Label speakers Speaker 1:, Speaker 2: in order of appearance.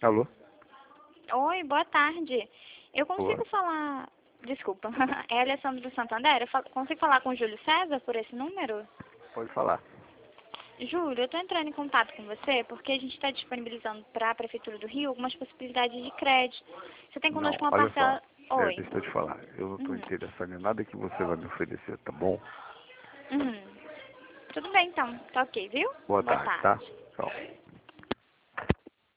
Speaker 1: Alô?
Speaker 2: Oi, boa tarde. Eu consigo
Speaker 1: Boa.
Speaker 2: falar... Desculpa. É Alessandro do Santander? Consigo falar com o Júlio César por esse número?
Speaker 1: Pode falar.
Speaker 2: Júlio, eu estou entrando em contato com você porque a gente está disponibilizando para a Prefeitura do Rio algumas possibilidades de crédito. Você tem
Speaker 1: Não,
Speaker 2: conosco uma
Speaker 1: olha só.
Speaker 2: parcela... Oi.
Speaker 1: Deixa eu te falar. Eu não estou
Speaker 2: Uhum.
Speaker 1: interessado em nada que você vai me oferecer, tá bom?
Speaker 2: Uhum. Tudo bem, então. Tá ok, viu?
Speaker 1: Boa
Speaker 2: Boa
Speaker 1: tarde, tá?
Speaker 2: tarde.
Speaker 1: Tchau.